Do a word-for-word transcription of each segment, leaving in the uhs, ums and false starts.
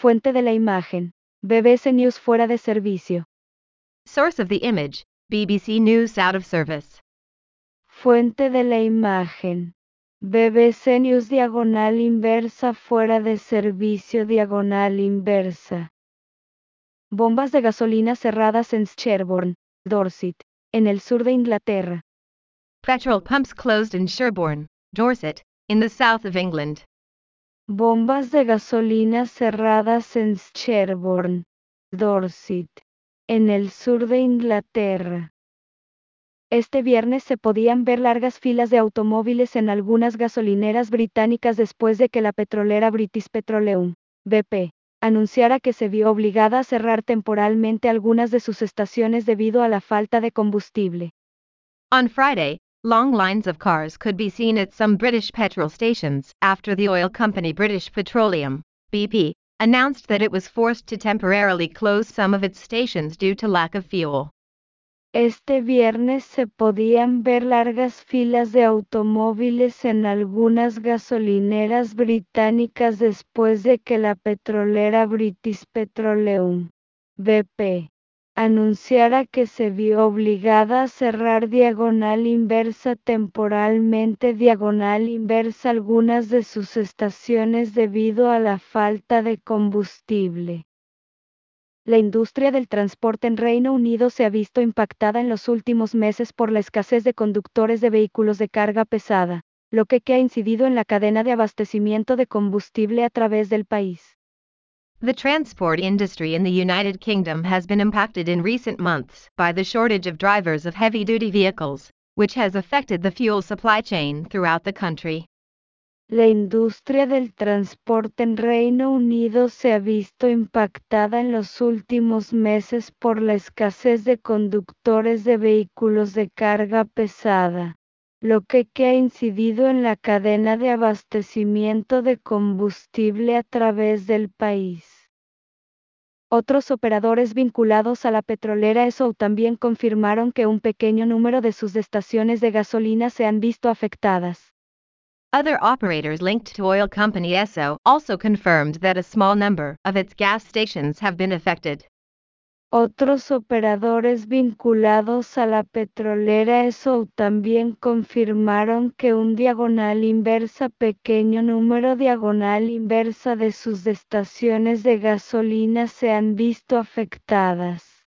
Fuente de la imagen. B B C News fuera de servicio. Source of the image, B B C News out of service. Fuente de la imagen. B B C News diagonal inversa fuera de servicio diagonal inversa. Bombas de gasolina cerradas en Sherborne, Dorset, en el sur de Inglaterra. Petrol pumps closed in Sherborne, Dorset, in the south of England. Bombas de gasolina cerradas en Sherborne, Dorset, en el sur de Inglaterra. Este viernes se podían ver largas filas de automóviles en algunas gasolineras británicas después de que la petrolera British Petroleum, B P, anunciara que se vio obligada a cerrar temporalmente algunas de sus estaciones debido a la falta de combustible. On Friday, long lines of cars could be seen at some British petrol stations after the oil company British Petroleum, B P, announced that it was forced to temporarily close some of its stations due to lack of fuel. Este viernes se podían ver largas filas de automóviles en algunas gasolineras británicas después de que la petrolera British Petroleum, B P, anunciara que se vio obligada a cerrar diagonal inversa temporalmente diagonal inversa algunas de sus estaciones debido a la falta de combustible. La industria del transporte en Reino Unido se ha visto impactada en los últimos meses por la escasez de conductores de vehículos de carga pesada, lo que, que ha incidido en la cadena de abastecimiento de combustible a través del país. The transport industry in the United Kingdom has been impacted in recent months by the shortage of drivers of heavy-duty vehicles, which has affected the fuel supply chain throughout the country. La industria del transporte en Reino Unido se ha visto impactada en los últimos meses por la escasez de conductores de vehículos de carga pesada, lo que, que ha incidido en la cadena de abastecimiento de combustible a través del país. Otros operadores vinculados a la petrolera Esso también confirmaron que un pequeño número de sus estaciones de gasolina se han visto afectadas. Other operators linked to oil company Esso also confirmed that a small number of its gas stations have been affected. Otros operadores vinculados a la petrolera Esso también confirmaron que un diagonal inversa pequeño número diagonal inversa de sus estaciones de gasolina se han visto afectadas.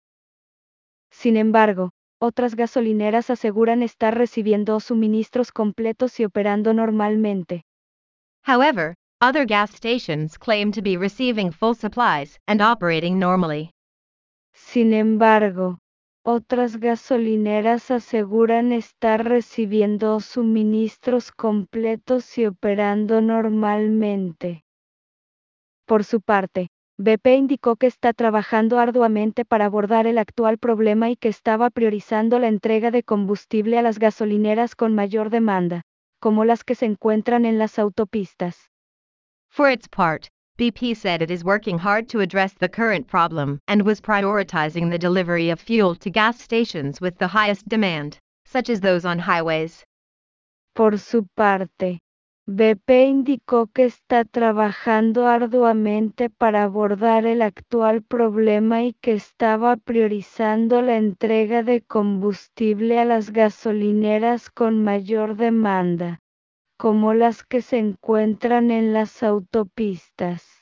Sin embargo, otras gasolineras aseguran estar recibiendo suministros completos y operando normalmente. However, other gas stations claim to be receiving full supplies and operating normally. Sin embargo, otras gasolineras aseguran estar recibiendo suministros completos y operando normalmente. Por su parte, B P indicó que está trabajando arduamente para abordar el actual problema y que estaba priorizando la entrega de combustible a las gasolineras con mayor demanda, como las que se encuentran en las autopistas. For its part, B P said it is working hard to address the current problem and was prioritizing the delivery of fuel to gas stations with the highest demand, such as those on highways. Por su parte, B P indicó que está trabajando arduamente para abordar el actual problema y que estaba priorizando la entrega de combustible a las gasolineras con mayor demanda, como las que se encuentran en las autopistas.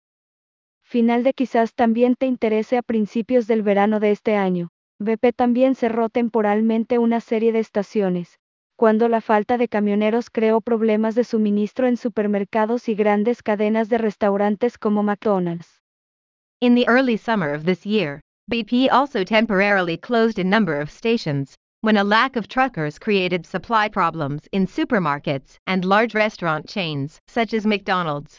Final de quizás también te interese a principios del verano de este año. B P también cerró temporalmente una serie de estaciones, cuando la falta de camioneros creó problemas de suministro en supermercados y grandes cadenas de restaurantes como McDonald's. In the early summer of this year, B P also temporarily closed a number of stations when a lack of truckers created supply problems in supermarkets and large restaurant chains such as McDonald's.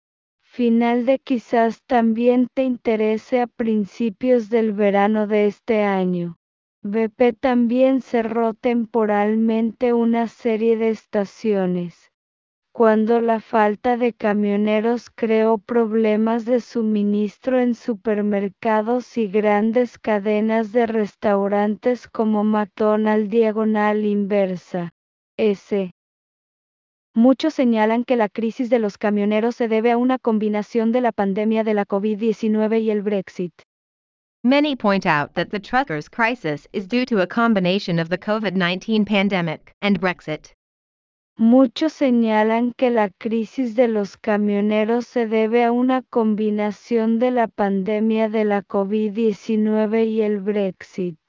Final de quizás también te interese a principios del verano de este año. B P también cerró temporalmente una serie de estaciones, cuando la falta de camioneros creó problemas de suministro en supermercados y grandes cadenas de restaurantes como McDonald's diagonal inversa, S. Muchos señalan que la crisis de los camioneros se debe a una combinación de la pandemia de la COVID diecinueve y el Brexit. Many point out that the truckers' crisis is due to a combination of the COVID nineteen pandemic and Brexit. Muchos señalan que la crisis de los camioneros se debe a una combinación de la pandemia de la COVID diecinueve y el Brexit.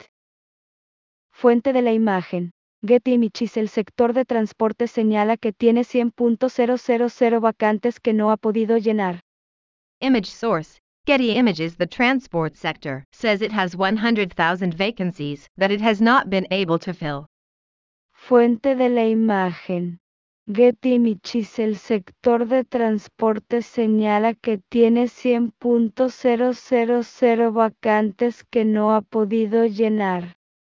Fuente de la imagen. Getty Images. El sector de transporte señala que tiene cien mil vacantes que no ha podido llenar. Image source. Getty Images. The transport sector says it has one hundred thousand vacancies that it has not been able to fill. Fuente de la imagen. Getty Images. El sector de transporte señala que tiene cien mil vacantes que no ha podido llenar.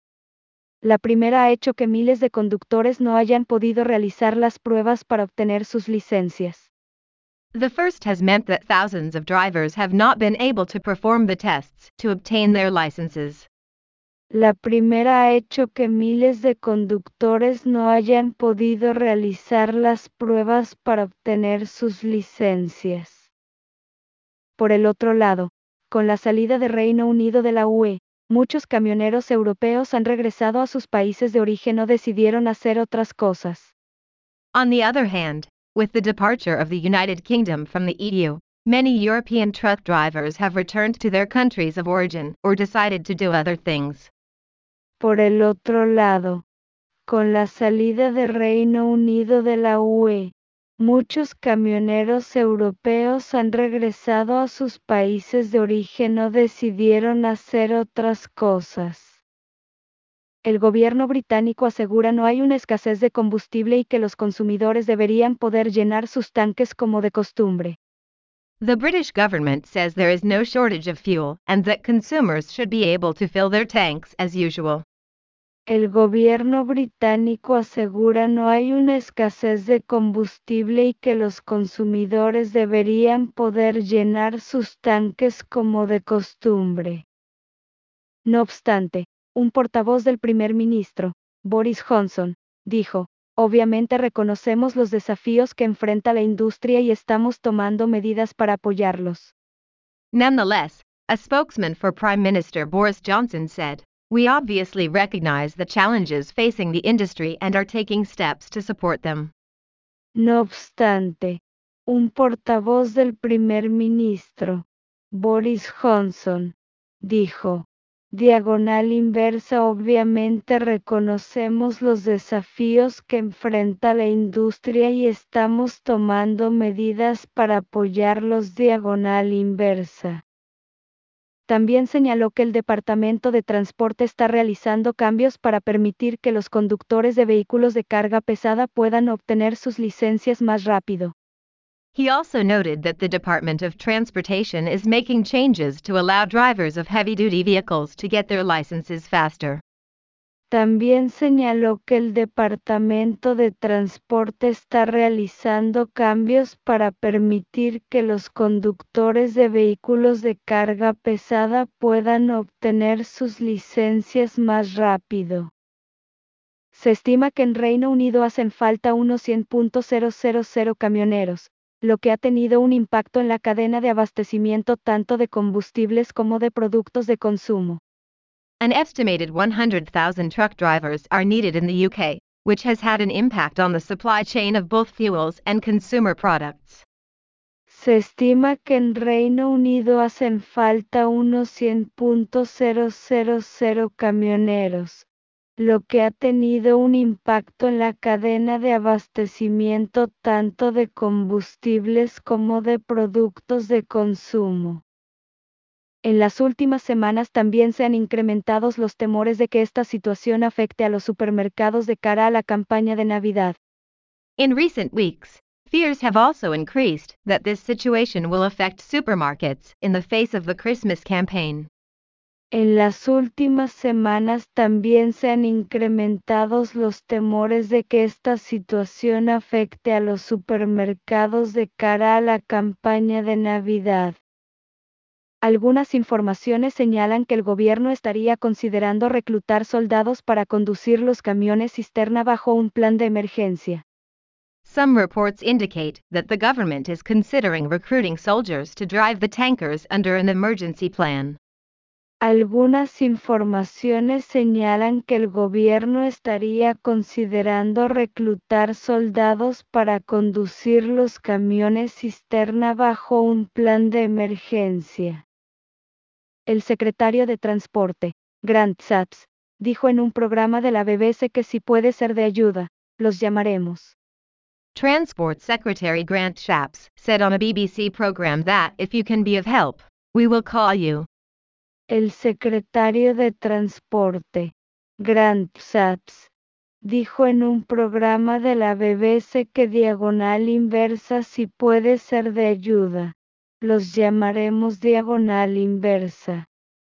La primera ha hecho que miles de conductores no hayan podido realizar las pruebas para obtener sus licencias. The first has meant that thousands of drivers have not been able to perform the tests to obtain their licenses. La primera ha hecho que miles de conductores no hayan podido realizar las pruebas para obtener sus licencias. Por el otro lado, con la salida de Reino Unido de la U E, muchos camioneros europeos han regresado a sus países de origen o decidieron hacer otras cosas. On the other hand, with the departure of the United Kingdom from the E U, many European truck drivers have returned to their countries of origin or decided to do other things. Por el otro lado, con la salida de Reino Unido de la U E, muchos camioneros europeos han regresado a sus países de origen o decidieron hacer otras cosas. El gobierno británico asegura no hay una escasez de combustible y que los consumidores deberían poder llenar sus tanques como de costumbre. The British government says there is no shortage of fuel and that consumers should be able to fill their tanks as usual. El gobierno británico asegura no hay una escasez de combustible y que los consumidores deberían poder llenar sus tanques como de costumbre. No obstante, un portavoz del primer ministro, Boris Johnson, dijo: obviamente reconocemos los desafíos que enfrenta la industria y estamos tomando medidas para apoyarlos. Nonetheless, a spokesman for Prime Minister Boris Johnson said, "We obviously recognize the challenges facing the industry and are taking steps to support them." No obstante, un portavoz del primer ministro, Boris Johnson, dijo: diagonal inversa obviamente reconocemos los desafíos que enfrenta la industria y estamos tomando medidas para apoyarlos diagonal inversa. También señaló que el Departamento de Transporte está realizando cambios para permitir que los conductores de vehículos de carga pesada puedan obtener sus licencias más rápido. He also noted that the Department of Transportation is making changes to allow drivers of heavy-duty vehicles to get their licenses faster. También señaló que el Departamento de Transporte está realizando cambios para permitir que los conductores de vehículos de carga pesada puedan obtener sus licencias más rápido. Se estima que en Reino Unido hacen falta unos cien mil camioneros, lo que ha tenido un impacto en la cadena de abastecimiento tanto de combustibles como de productos de consumo. An estimated one hundred thousand truck drivers are needed in the U K, which has had an impact on the supply chain of both fuels and consumer products. Se estima que en Reino Unido hacen falta unos cien mil camioneros, lo que ha tenido un impacto en la cadena de abastecimiento tanto de combustibles como de productos de consumo. En las últimas semanas también se han incrementado los temores de que esta situación afecte a los supermercados de cara a la campaña de Navidad. In recent weeks, fears have also increased that this situation will affect supermarkets in the face of the Christmas campaign. En las últimas semanas también se han incrementado los temores de que esta situación afecte a los supermercados de cara a la campaña de Navidad. Algunas informaciones señalan que el gobierno estaría considerando reclutar soldados para conducir los camiones cisterna bajo un plan de emergencia. Some reports indicate that the government is considering recruiting soldiers to drive the tankers under an emergency plan. Algunas informaciones señalan que el gobierno estaría considerando reclutar soldados para conducir los camiones cisterna bajo un plan de emergencia. El secretario de Transporte, Grant Shapps, dijo en un programa de la B B C que si puede ser de ayuda, los llamaremos. Transport Secretary Grant Shapps said on a B B C program that if you can be of help, we will call you. El secretario de Transporte, Grant Shapps, dijo en un programa de la B B C que diagonal inversa si puede ser de ayuda, los llamaremos diagonal inversa.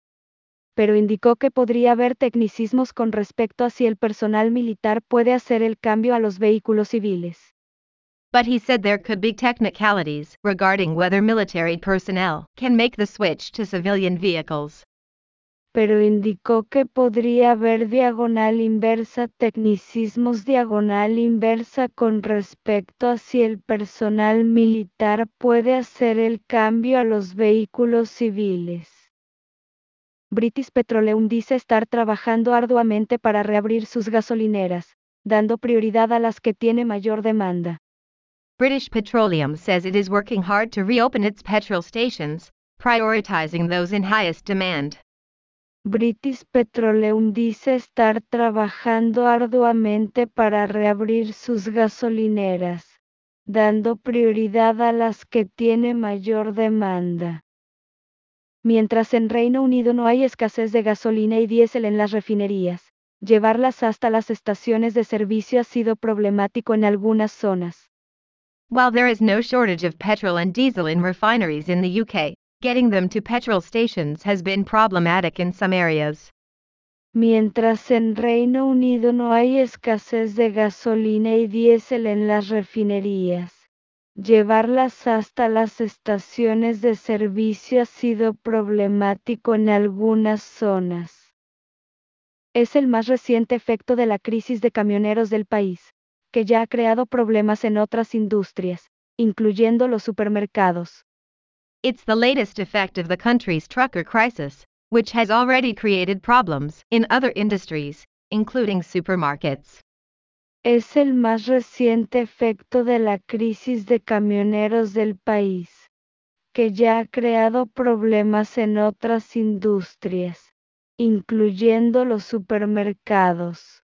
Pero indicó que podría haber tecnicismos con respecto a si el personal militar puede hacer el cambio a los vehículos civiles. But he said there could be technicalities regarding whether military personnel can make the switch to civilian vehicles. Pero indicó que podría haber diagonal inversa tecnicismos diagonal inversa con respecto a si el personal militar puede hacer el cambio a los vehículos civiles. British Petroleum dice estar trabajando arduamente para reabrir sus gasolineras, dando prioridad a las que tiene mayor demanda. British Petroleum says it is working hard to reopen its petrol stations, prioritizing those in highest demand. British Petroleum dice estar trabajando arduamente para reabrir sus gasolineras, dando prioridad a las que tiene mayor demanda. Mientras en Reino Unido no hay escasez de gasolina y diésel en las refinerías, llevarlas hasta las estaciones de servicio ha sido problemático en algunas zonas. While there is no shortage of petrol and diesel in refineries in the U K, getting them to petrol stations has been problematic in some areas. Mientras en Reino Unido no hay escasez de gasolina y diésel en las refinerías, llevarlas hasta las estaciones de servicio ha sido problemático en algunas zonas. Es el más reciente efecto de la crisis de camioneros del país, que ya ha creado problemas en otras industrias, incluyendo los supermercados. It's the latest effect of the country's trucker crisis, which has already created problems in other industries, including supermarkets. Es el más reciente efecto de la crisis de camioneros del país, que ya ha creado problemas en otras industrias, incluyendo los supermercados.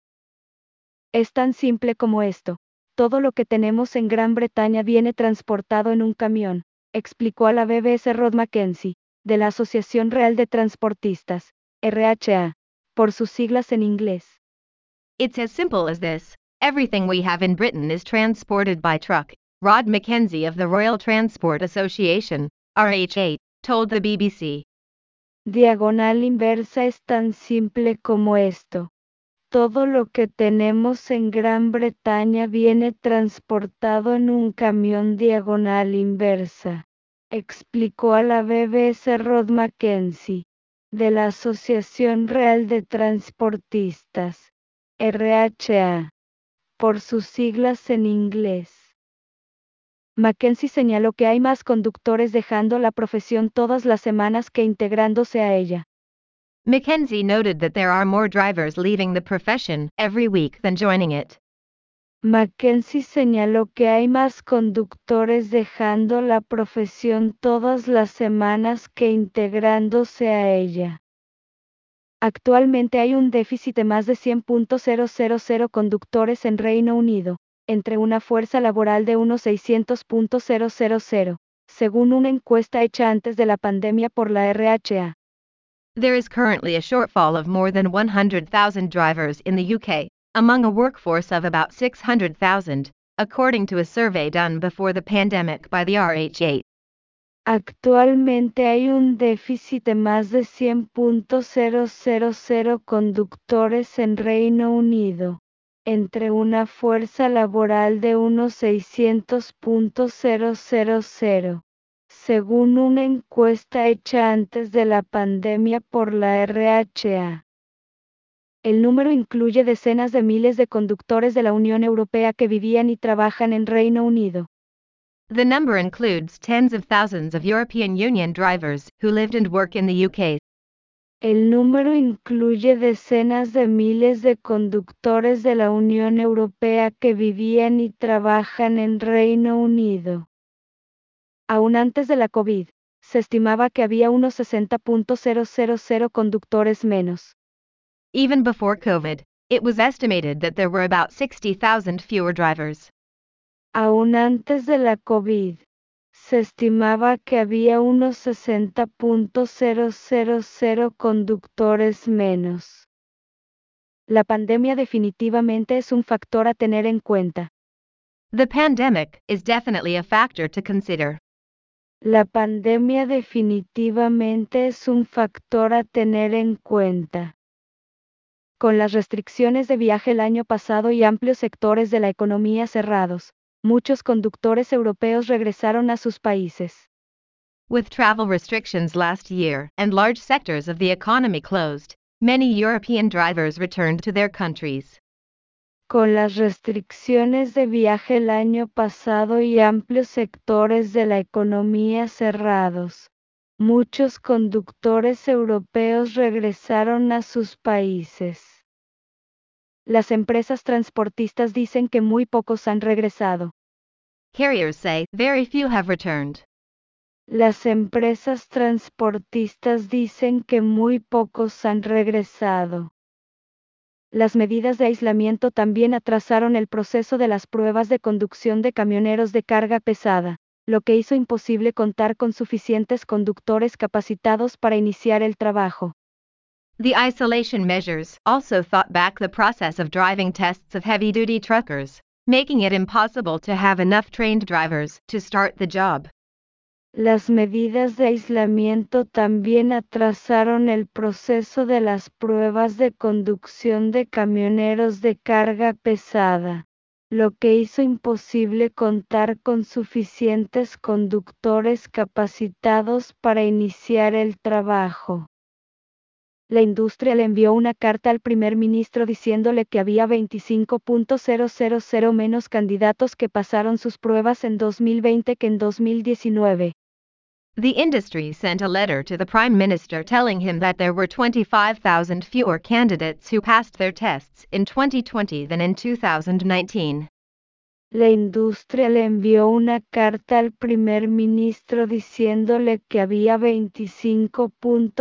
Es tan simple como esto. Todo lo que tenemos en Gran Bretaña viene transportado en un camión, explicó a la B B C Rod Mackenzie, de la Asociación Real de Transportistas, R H A, por sus siglas en inglés. It's as simple as this. Everything we have in Britain is transported by truck, Rod Mackenzie of the Royal Transport Association, R H A, told the B B C. Diagonal inversa es tan simple como esto. Todo lo que tenemos en Gran Bretaña viene transportado en un camión diagonal inversa, explicó a la B B C Rod Mackenzie, de la Asociación Real de Transportistas, R H A, por sus siglas en inglés. Mackenzie señaló que hay más conductores dejando la profesión todas las semanas que integrándose a ella. Mackenzie noted that there are more drivers leaving the profession every week than joining it. Mackenzie señaló que hay más conductores dejando la profesión todas las semanas que integrándose a ella. Actualmente hay un déficit de más de cien mil conductores en Reino Unido, entre una fuerza laboral de unos seiscientos mil, según una encuesta hecha antes de la pandemia por la R H A. There is currently a shortfall of more than one hundred thousand drivers in the U K, among a workforce of about six hundred thousand, according to a survey done before the pandemic by the R H A. Actualmente hay un déficit de más de cien mil conductores en Reino Unido, entre una fuerza laboral de unos seiscientos mil, según una encuesta hecha antes de la pandemia por la R H A. El número incluye decenas de miles de conductores de la Unión Europea que vivían y trabajan en Reino Unido. The number includes tens of thousands of European Union drivers who lived and work in the U K. El número incluye decenas de miles de conductores de la Unión Europea que vivían y trabajan en Reino Unido. Aún antes de la COVID, se estimaba que había unos sesenta mil conductores menos. Even before COVID, it was estimated that there were about sixty thousand fewer drivers. Aún antes de la COVID, se estimaba que había unos sesenta mil conductores menos. La pandemia definitivamente es un factor a tener en cuenta. The pandemic is definitely a factor to consider. La pandemia definitivamente es un factor a tener en cuenta. Con las restricciones de viaje el año pasado y amplios sectores de la economía cerrados, muchos conductores europeos regresaron a sus países. With travel restrictions last year and large sectors of the economy closed, many European drivers returned to their countries. Con las restricciones de viaje el año pasado y amplios sectores de la economía cerrados, muchos conductores europeos regresaron a sus países. Las empresas transportistas dicen que muy pocos han regresado. Carriers say very few have returned. Las empresas transportistas dicen que muy pocos han regresado. Las medidas de aislamiento también atrasaron el proceso de las pruebas de conducción de camioneros de carga pesada, lo que hizo imposible contar con suficientes conductores capacitados para iniciar el trabajo. The isolation measures also thought back the process of driving tests of heavy-duty truckers, making it impossible to have enough trained drivers to start the job. Las medidas de aislamiento también atrasaron el proceso de las pruebas de conducción de camioneros de carga pesada, lo que hizo imposible contar con suficientes conductores capacitados para iniciar el trabajo. La industria le envió una carta al primer ministro diciéndole que había veinticinco mil menos candidatos que pasaron sus pruebas en dos mil veinte que en dos mil diecinueve. The industry sent a letter to the Prime Minister telling him that there were twenty-five thousand fewer candidates who passed their tests in twenty twenty than in two thousand nineteen. La industria le envió una carta al primer ministro diciéndole que había veinticinco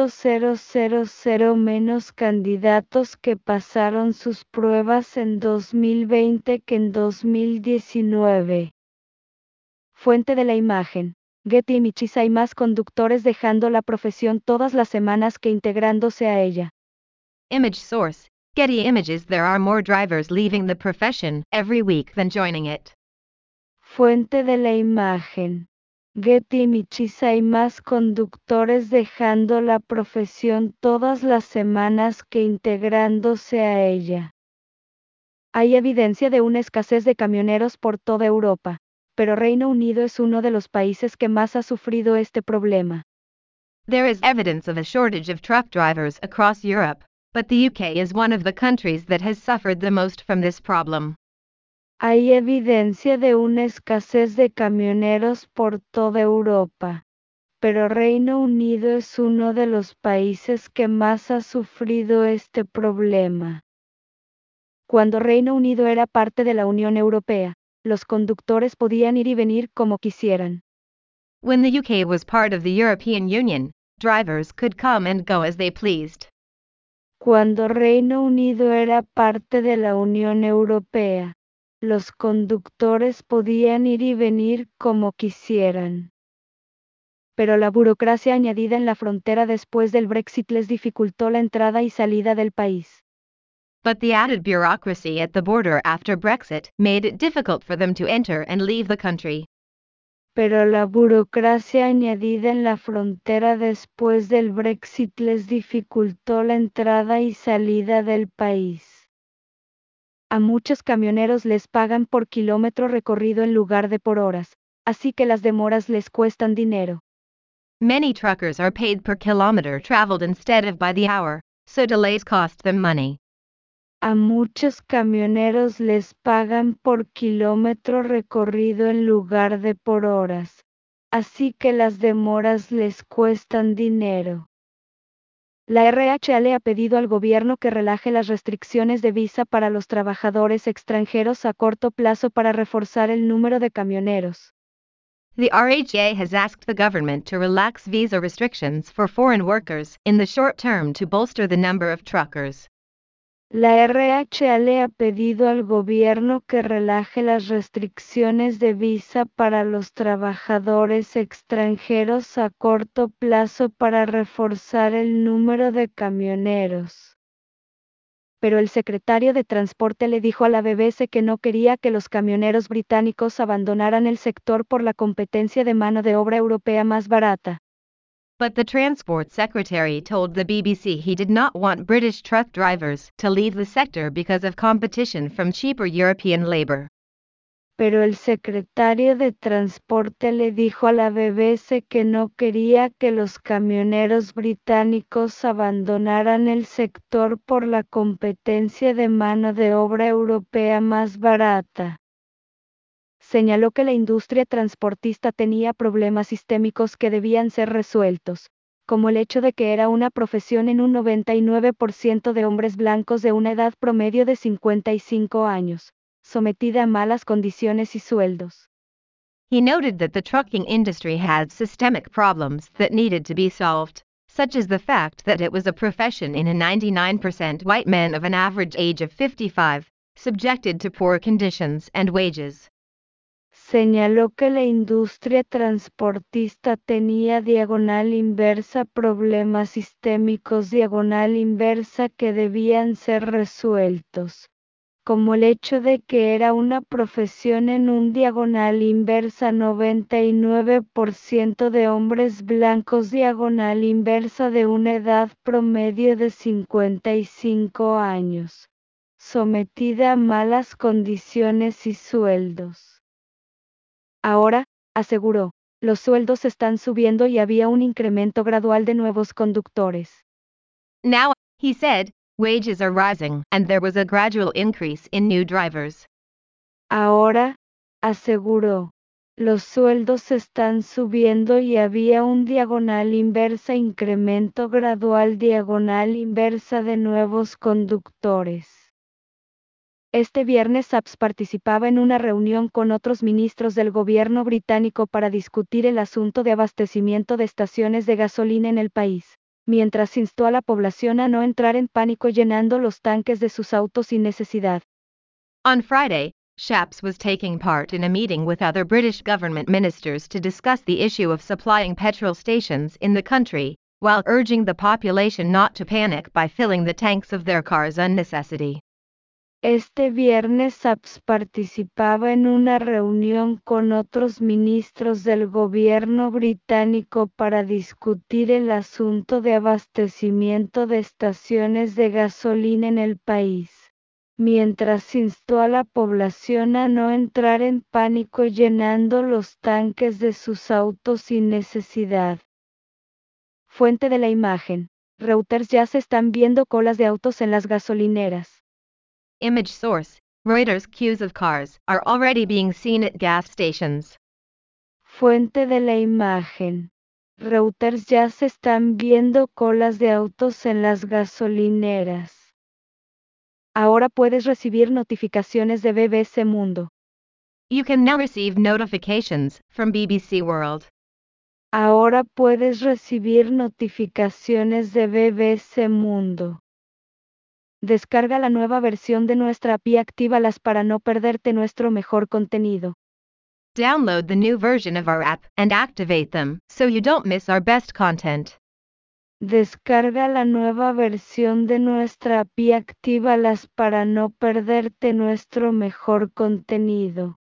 mil menos candidatos que pasaron sus pruebas en dos mil veinte que en dos mil diecinueve. Fuente de la imagen: Getty Images. Hay más conductores dejando la profesión todas las semanas que integrándose a ella. Image source: Getty Images. There are more drivers leaving the profession every week than joining it. Fuente de la imagen: Getty Images. Hay más conductores dejando la profesión todas las semanas que integrándose a ella. Hay evidencia de una escasez de camioneros por toda Europa, pero Reino Unido es uno de los países que más ha sufrido este problema. There is evidence of a shortage of truck drivers across Europe, but the U K is one of the countries that has suffered the most from this problem. Hay evidencia de una escasez de camioneros por toda Europa, pero Reino Unido es uno de los países que más ha sufrido este problema. Cuando Reino Unido era parte de la Unión Europea, los conductores podían ir y venir como quisieran. When the U K was part of the European Union, drivers could come and go as they pleased. Cuando Reino Unido era parte de la Unión Europea, los conductores podían ir y venir como quisieran. Pero la burocracia añadida en la frontera después del Brexit les dificultó la entrada y salida del país. But the added bureaucracy at the border after Brexit made it difficult for them to enter and leave the country. Pero la burocracia añadida en la frontera después del Brexit les dificultó la entrada y salida del país. A muchos camioneros les pagan por kilómetro recorrido en lugar de por horas, así que las demoras les cuestan dinero. Many truckers are paid per kilometer traveled instead of by the hour, so delays cost them money. A muchos camioneros les pagan por kilómetro recorrido en lugar de por horas, así que las demoras les cuestan dinero. La R H L ha pedido al gobierno que relaje las restricciones de visa para los trabajadores extranjeros a corto plazo para reforzar el número de camioneros. The R H A has asked the government to relax visa restrictions for foreign workers in the short term to bolster the number of truckers. La R H L ha pedido al gobierno que relaje las restricciones de visa para los trabajadores extranjeros a corto plazo para reforzar el número de camioneros. Pero el secretario de Transporte le dijo a la B B C que no quería que los camioneros británicos abandonaran el sector por la competencia de mano de obra europea más barata. But the Transport Secretary told the B B C he did not want British truck drivers to leave the sector because of competition from cheaper European labor. Pero el secretario de Transporte le dijo a la B B C que no quería que los camioneros británicos abandonaran el sector por la competencia de mano de obra europea más barata. Señaló que la industria transportista tenía problemas sistémicos que debían ser resueltos, como el hecho de que era una profesión en un noventa y nueve por ciento de hombres blancos de una edad promedio de cincuenta y cinco años, sometida a malas condiciones y sueldos. He noted that the trucking industry had systemic problems that needed to be solved, such as the fact that it was a profession in a ninety-nine percent white men of an average age of fifty-five, subjected to poor conditions and wages. Señaló que la industria transportista tenía diagonal inversa problemas sistémicos diagonal inversa que debían ser resueltos, como el hecho de que era una profesión en un diagonal inversa noventa y nueve por ciento de hombres blancos diagonal inversa de una edad promedio de cincuenta y cinco años, sometida a malas condiciones y sueldos. Ahora, aseguró, los sueldos están subiendo y había un incremento gradual de nuevos conductores. Now, he said, wages are rising and there was a gradual increase in new drivers. Ahora, aseguró, los sueldos están subiendo y había un diagonal inversa incremento gradual diagonal inversa de nuevos conductores. Este viernes Apps participaba en una reunión con otros ministros del gobierno británico para discutir el asunto de abastecimiento de estaciones de gasolina en el país, mientras instó a la población a no entrar en pánico llenando los tanques de sus autos sin necesidad. On Friday, Shapps was taking part in a meeting with other British government ministers to discuss the issue of supplying petrol stations in the country, while urging the population not to panic by filling the tanks of their cars unnecessary. Este viernes Apps participaba en una reunión con otros ministros del gobierno británico para discutir el asunto de abastecimiento de estaciones de gasolina en el país, mientras instó a la población a no entrar en pánico llenando los tanques de sus autos sin necesidad. Fuente de la imagen. Reuters. Ya se están viendo colas de autos en las gasolineras. Image source, Reuters. Queues of cars are already being seen at gas stations. Fuente de la imagen. Reuters. Ya se están viendo colas de autos en las gasolineras. Ahora puedes recibir notificaciones de B B C Mundo. You can now receive notifications from B B C World. Ahora puedes recibir notificaciones de B B C Mundo. Descarga la nueva versión de nuestra app y actívalas para no perderte nuestro mejor contenido. Download the new version of our app and activate them so you don't miss our best content. Descarga la nueva versión de nuestra app y actívalas para no perderte nuestro mejor contenido.